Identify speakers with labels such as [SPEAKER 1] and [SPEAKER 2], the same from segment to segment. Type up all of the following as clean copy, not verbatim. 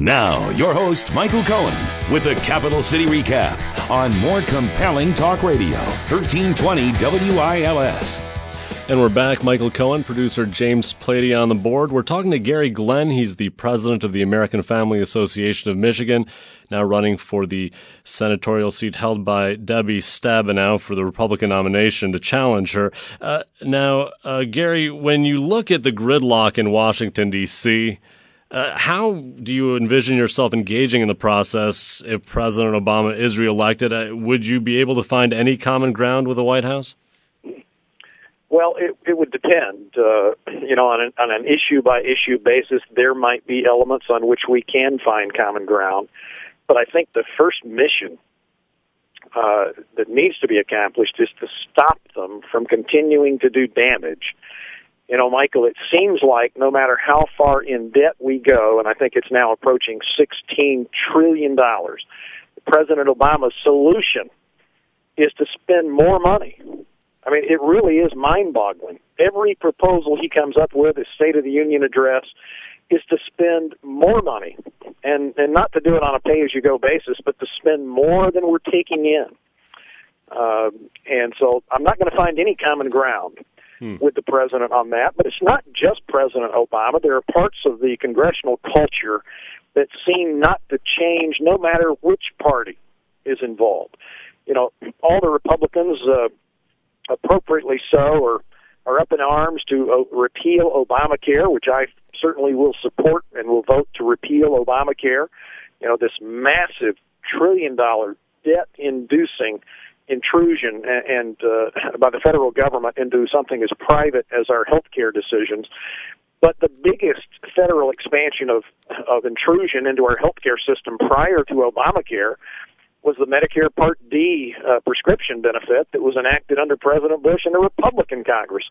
[SPEAKER 1] Now, your host, Michael Cohen, with the Capital City Recap on More Compelling Talk Radio, 1320 WILS.
[SPEAKER 2] And we're back. Michael Cohen, producer James Plady on the board. We're talking to Gary Glenn. He's the president of the American Family Association of Michigan, now running for the senatorial seat held by Debbie Stabenow for the Republican nomination to challenge her. Gary, when you look at the gridlock in Washington, D.C., how do you envision yourself engaging in the process if President Obama is reelected? Would you be able to find any common ground with the White House?
[SPEAKER 3] Well, it would depend. On an issue-by-issue basis, there might be elements on which we can find common ground. But I think the first mission that needs to be accomplished is to stop them from continuing to do damage. Michael, it seems like no matter how far in debt we go, and I think it's now approaching $16 trillion, President Obama's solution is to spend more money. I mean, it really is mind-boggling. Every proposal he comes up with, his State of the Union address, is to spend more money, and not to do it on a pay-as-you-go basis, but to spend more than we're taking in. And so I'm not going to find any common ground with the president on that. But it's not just President Obama. There are parts of the congressional culture that seem not to change no matter which party is involved. All the Republicans, appropriately so, are up in arms to repeal Obamacare, which I certainly will support and will vote to repeal Obamacare. This massive trillion-dollar debt-inducing intrusion and by the federal government into something as private as our health care decisions. But the biggest federal expansion of intrusion into our health care system prior to Obamacare was the Medicare Part D prescription benefit that was enacted under President Bush and a Republican Congress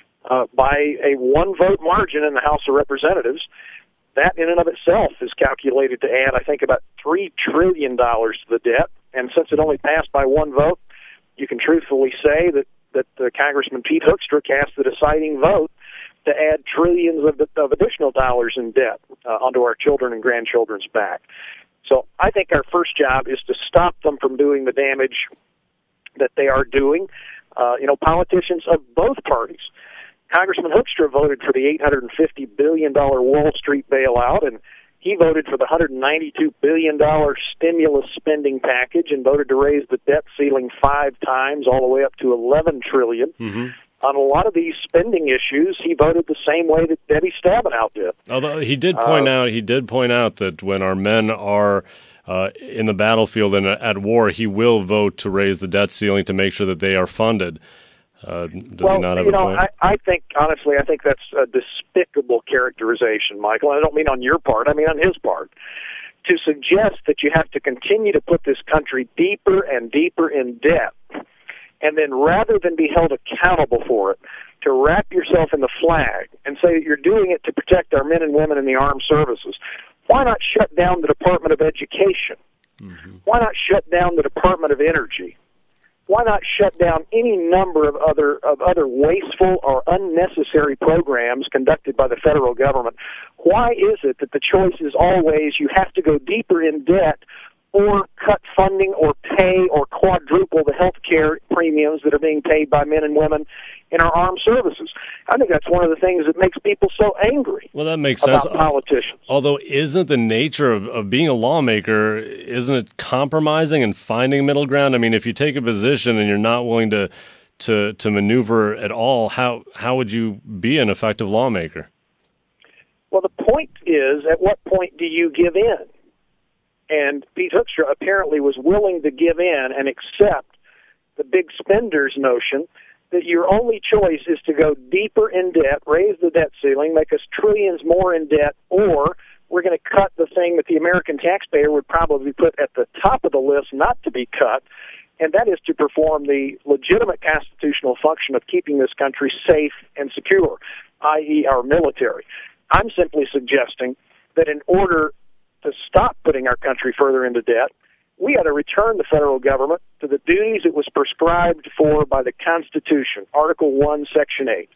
[SPEAKER 3] by a one-vote margin in the House of Representatives. That in and of itself is calculated to add, I think, about $3 trillion to the debt. And since it only passed by one vote, you can truthfully say that Congressman Pete Hoekstra cast the deciding vote to add trillions of additional dollars in debt onto our children and grandchildren's back. So I think our first job is to stop them from doing the damage that they are doing. Politicians of both parties. Congressman Hoekstra voted for the $850 billion Wall Street bailout, and he voted for the $192 billion stimulus spending package and voted to raise the debt ceiling 5 times, all the way up to $11 trillion. Mm-hmm. On a lot of these spending issues, he voted the same way that Debbie Stabenow did.
[SPEAKER 2] Although he did point out that when our men are in the battlefield and at war, he will vote to raise the debt ceiling to make sure that they are funded. Does he not have a point?
[SPEAKER 3] I think that's a despicable characterization, Michael. I don't mean on your part. I mean on his part. To suggest that you have to continue to put this country deeper and deeper in debt, and then rather than be held accountable for it, to wrap yourself in the flag and say that you're doing it to protect our men and women in the armed services, why not shut down the Department of Education? Mm-hmm. Why not shut down the Department of Energy? Why not shut down any number of other wasteful or unnecessary programs conducted by the federal government? Why is it that the choice is always you have to go deeper in debt or cut funding or pay or quadruple the health care premiums that are being paid by men and women in our armed services? I think that's one of the things that makes people so angry.
[SPEAKER 2] Well, that makes sense.
[SPEAKER 3] About politicians.
[SPEAKER 2] Although, isn't the nature of being a lawmaker, isn't it compromising and finding middle ground? I mean, if you take a position and you're not willing to maneuver at all, how would you be an effective lawmaker?
[SPEAKER 3] Well, the point is, at what point do you give in? And Pete Hoekstra apparently was willing to give in and accept the big spenders notion that your only choice is to go deeper in debt, raise the debt ceiling, make us trillions more in debt, or we're going to cut the thing that the American taxpayer would probably put at the top of the list not to be cut, and that is to perform the legitimate constitutional function of keeping this country safe and secure, i.e. our military. I'm simply suggesting that in order to stop putting our country further into debt, we ought to return the federal government to the duties it was prescribed for by the Constitution, Article 1, Section 8.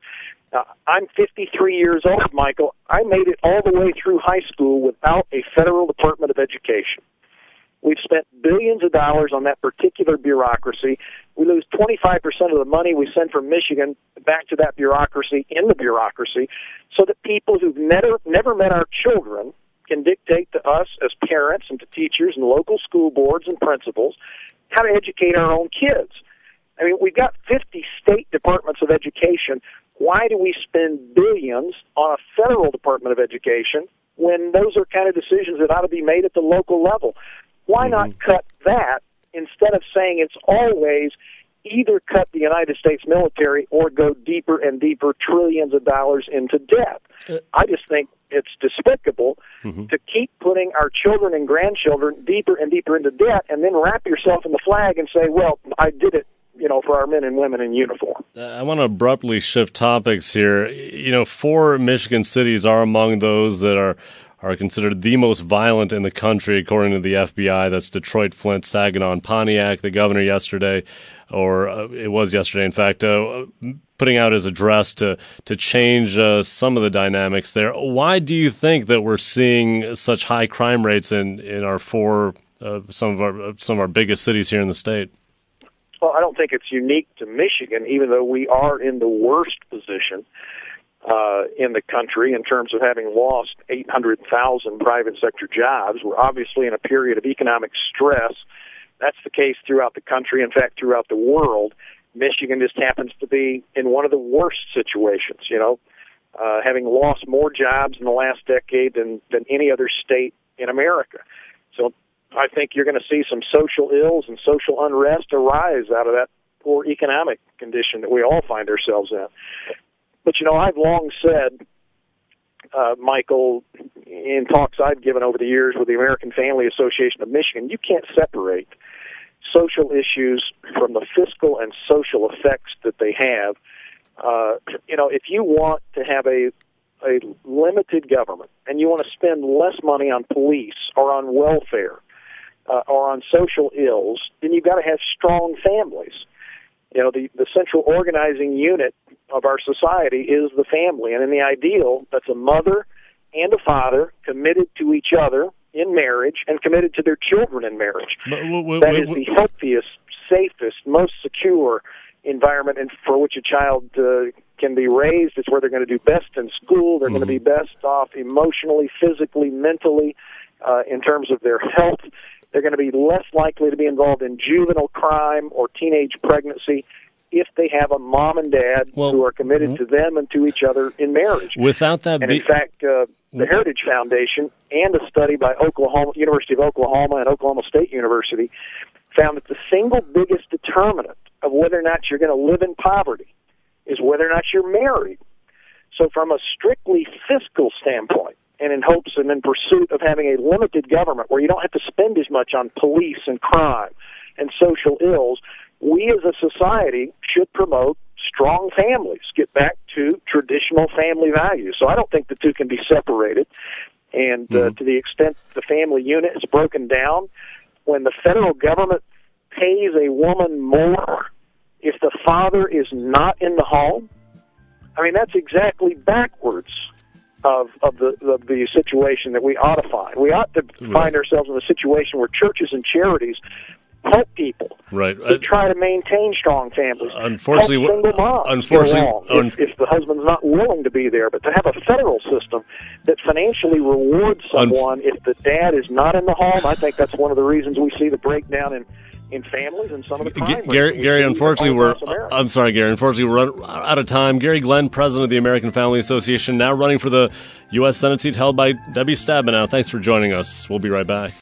[SPEAKER 3] I'm 53 years old, Michael. I made it all the way through high school without a federal Department of Education. We've spent billions of dollars on that particular bureaucracy. We lose 25% of the money we send from Michigan back to that bureaucracy in the bureaucracy so that people who've never met our children can dictate to us as parents and to teachers and local school boards and principals how to educate our own kids. I mean, we've got 50 state departments of education. Why do we spend billions on a federal Department of Education when those are kind of decisions that ought to be made at the local level? Why not cut that instead of saying it's always either cut the United States military or go deeper and deeper trillions of dollars into debt? I just think it's despicable to keep putting our children and grandchildren deeper and deeper into debt and then wrap yourself in the flag and say, well, I did it, for our men and women in uniform.
[SPEAKER 2] I want to abruptly shift topics here. 4 Michigan cities are among those that are considered the most violent in the country, according to the FBI. That's Detroit, Flint, Saginaw, and Pontiac. The governor yesterday, it was yesterday, in fact, putting out his address to change some of the dynamics there. Why do you think that we're seeing such high crime rates in our some of our biggest cities here in the state?
[SPEAKER 3] Well, I don't think it's unique to Michigan, even though we are in the worst position in the country in terms of having lost 800,000 private sector jobs. We're obviously in a period of economic stress. That's the case throughout the country, in fact, throughout the world. Michigan just happens to be in one of the worst situations, having lost more jobs in the last decade than any other state in America. So I think you're going to see some social ills and social unrest arise out of that poor economic condition that we all find ourselves in. But, I've long said, Michael, in talks I've given over the years with the American Family Association of Michigan, you can't separate social issues from the fiscal and social effects that they have. If you want to have a limited government and you want to spend less money on police or on welfare or on social ills, then you've got to have strong families. The central organizing unit of our society is the family, and in the ideal, that's a mother and a father committed to each other in marriage and committed to their children in marriage. That is the healthiest, safest, most secure environment for which a child can be raised. It's where they're going to do best in school. They're going to be best off emotionally, physically, mentally, in terms of their health. They're going to be less likely to be involved in juvenile crime or teenage pregnancy if they have a mom and dad who are committed to them and to each other in marriage.
[SPEAKER 2] Without that,
[SPEAKER 3] in fact, the Heritage Foundation and a study by University of Oklahoma and Oklahoma State University found that the single biggest determinant of whether or not you're going to live in poverty is whether or not you're married. So from a strictly fiscal standpoint, and in hopes and in pursuit of having a limited government where you don't have to spend as much on police and crime and social ills, we as a society should promote strong families, get back to traditional family values. So I don't think the two can be separated. And to the extent the family unit is broken down, when the federal government pays a woman more if the father is not in the home, I mean, that's exactly backwards of the situation that we ought to find. We ought to find ourselves in a situation where churches and charities help people to try to maintain strong families.
[SPEAKER 2] Unfortunately,
[SPEAKER 3] help single moms if the husband's not willing to be there. But to have a federal system that financially rewards someone if the dad is not in the home, I think that's one of the reasons we see the breakdown in families and some of the crime.
[SPEAKER 2] Gary, unfortunately, we're out of time. Gary Glenn, president of the American Family Association, now running for the U.S. Senate seat held by Debbie Stabenow. Thanks for joining us. We'll be right back.